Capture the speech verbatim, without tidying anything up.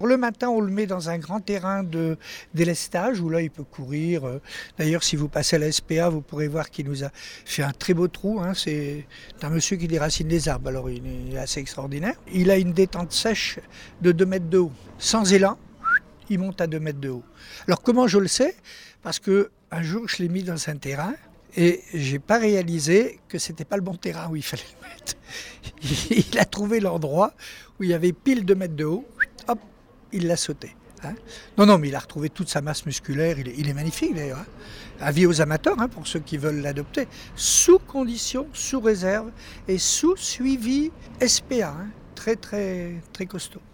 le matin, on le met dans un grand terrain de délestage où là, il peut courir. D'ailleurs, si vous passez à la S P A, vous pourrez voir qu'il nous a fait un très beau trou. Hein. C'est un monsieur qui déracine les arbres, alors il est assez extraordinaire. Il a une détente sèche de deux mètres de haut. Sans élan, il monte à deux mètres de haut. Alors comment je le sais ? Parce qu'un jour, je l'ai mis dans un terrain et je n'ai pas réalisé que ce n'était pas le bon terrain où il fallait le mettre. Il a trouvé l'endroit où il y avait pile deux mètres de haut. Hop, il l'a sauté. Hein. Non, non, mais il a retrouvé toute sa masse musculaire. Il est, il est magnifique d'ailleurs. Hein. Avis aux amateurs, hein, pour ceux qui veulent l'adopter. Sous condition, sous réserve et sous suivi S P A. Hein. Très, très, très costaud.